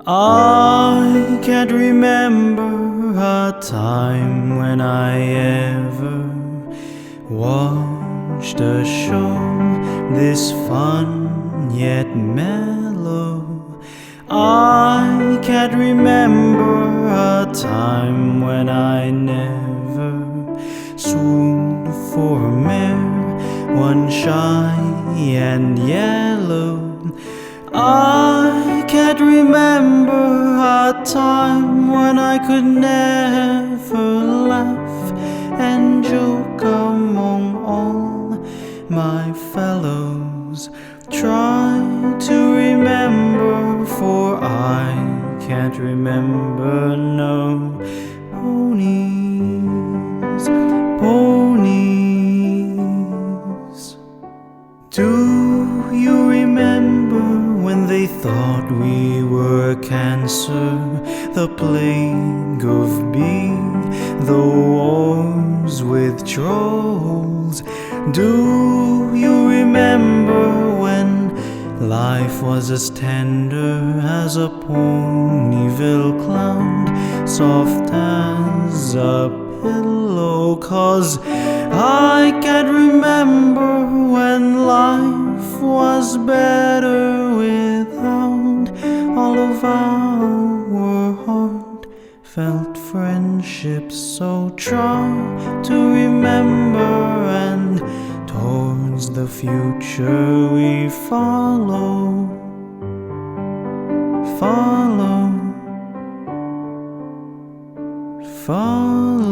I can't remember a time when I ever watched a show this fun yet mellow. I can't remember a time when I never swooned for a mare, one shy and yellow. I can't remember a time when I could never laugh and joke among all my fellows. Try to remember, for I can't remember. No ponies, ponies. Do you remember when they thought we were cancer, the plague of being, the wars with trolls? Do you remember when life was as tender as a Ponyville clown, soft as a pillow? 'Cause I can't remember when life was better without all of our heartfelt friendships. So try to remember, and towards the future we follow, follow, follow.